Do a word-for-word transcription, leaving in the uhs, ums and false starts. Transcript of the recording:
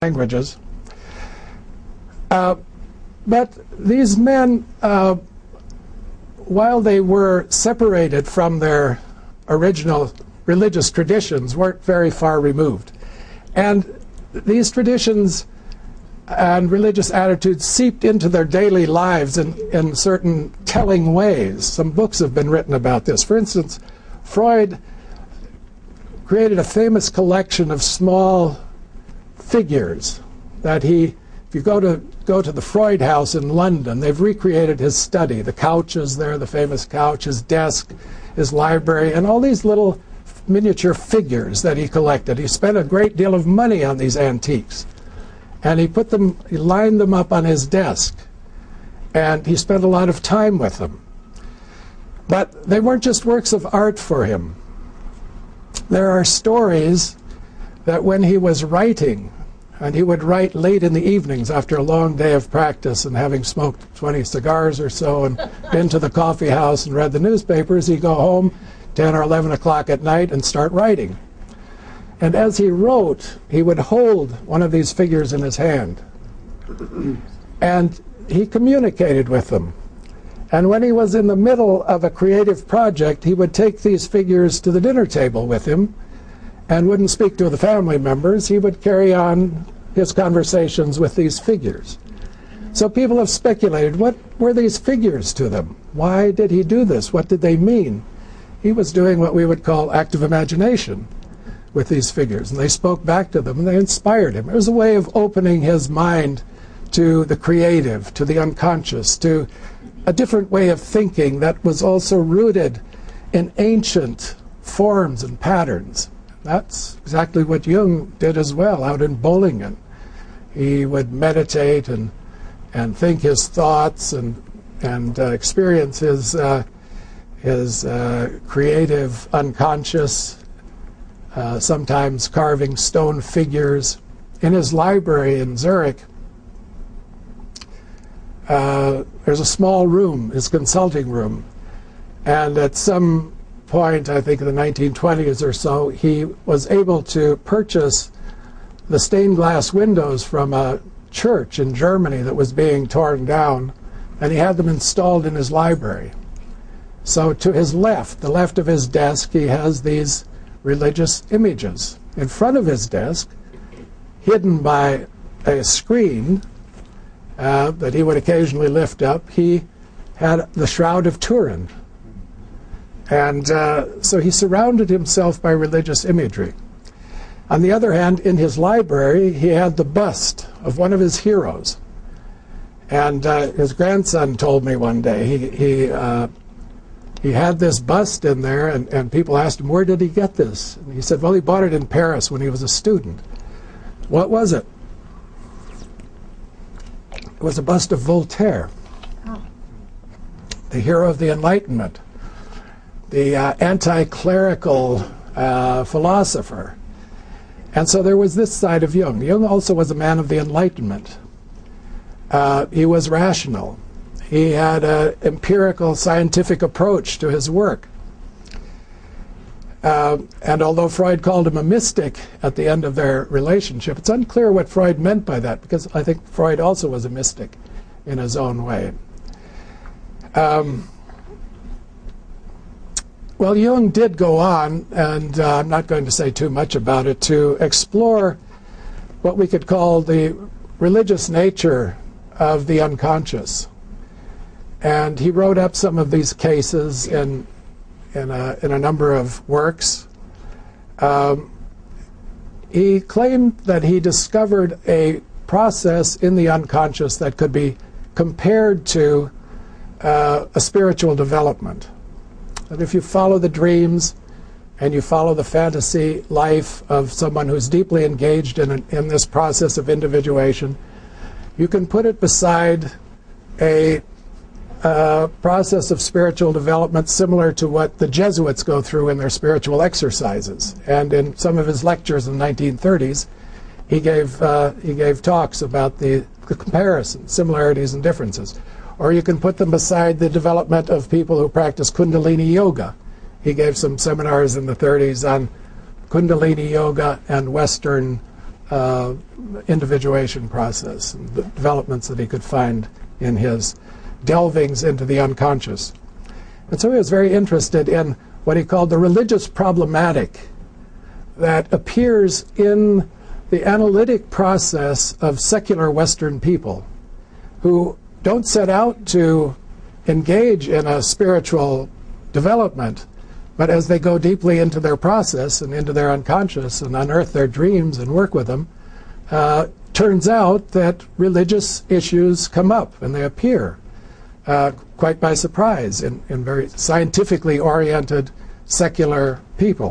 languages. Uh, but these men, uh, while they were separated from their original religious traditions, weren't very far removed. And these traditions and religious attitudes seeped into their daily lives in, in certain telling ways. Some books have been written about this. For instance, Freud created a famous collection of small figures that he, if you go to go to the Freud House in London, they've recreated his study. The couch is there, the famous couch, his desk, his library, and all these little miniature figures that he collected. He spent a great deal of money on these antiques. And he put them, he lined them up on his desk. And he spent a lot of time with them. But they weren't just works of art for him. There are stories that when he was writing, and he would write late in the evenings after a long day of practice and having smoked twenty cigars or so and been to the coffee house and read the newspapers, he'd go home ten or eleven o'clock at night and start writing. And as he wrote, he would hold one of these figures in his hand. And he communicated with them. And when he was in the middle of a creative project, he would take these figures to the dinner table with him and wouldn't speak to the family members. He would carry on his conversations with these figures. So people have speculated, what were these figures to them? Why did he do this? What did they mean? He was doing what we would call active imagination with these figures, and they spoke back to them, and they inspired him. It was a way of opening his mind to the creative, to the unconscious, to a different way of thinking that was also rooted in ancient forms and patterns. That's exactly what Jung did as well out in Bollingen. He would meditate and and think his thoughts and and uh, experience his uh, his uh, creative unconscious, uh, sometimes carving stone figures. In his library in Zurich, uh, there's a small room, his consulting room, and at some point, I think in the nineteen twenties or so, he was able to purchase the stained glass windows from a church in Germany that was being torn down, and he had them installed in his library. So to his left, the left of his desk, he has these religious images. In front of his desk, hidden by a screen uh, that he would occasionally lift up, he had the Shroud of Turin. And uh, so he surrounded himself by religious imagery. On the other hand, in his library, he had the bust of one of his heroes. And uh, his grandson told me one day, he, he, uh, he had this bust in there, and, and people asked him, where did he get this? And he said, well, he bought it in Paris when he was a student. What was it? It was a bust of Voltaire, oh. the hero of the Enlightenment, the uh, anti-clerical uh, philosopher. And so there was this side of Jung. Jung also was a man of the Enlightenment. Uh, he was rational. He had an empirical, scientific approach to his work. Uh, and although Freud called him a mystic at the end of their relationship, it's unclear what Freud meant by that, because I think Freud also was a mystic in his own way. Um, Well, Jung did go on, and uh, I'm not going to say too much about it, to explore what we could call the religious nature of the unconscious. And he wrote up some of these cases in, in, a, in a number of works. Um, he claimed that he discovered a process in the unconscious that could be compared to uh, a spiritual development. That if you follow the dreams and you follow the fantasy life of someone who's deeply engaged in, an, in this process of individuation, you can put it beside a uh, process of spiritual development similar to what the Jesuits go through in their spiritual exercises. And in some of his lectures in the nineteen thirties, he gave, uh, he gave talks about the, the comparison, similarities and differences. Or you can put them beside the development of people who practice Kundalini Yoga. He gave some seminars in the thirties on Kundalini Yoga and Western uh, individuation process, and the developments that he could find in his delvings into the unconscious. And so he was very interested in what he called the religious problematic that appears in the analytic process of secular Western people who don't set out to engage in a spiritual development, but as they go deeply into their process and into their unconscious and unearth their dreams and work with them, uh, turns out that religious issues come up and they appear uh, quite by surprise in, in very scientifically oriented secular people.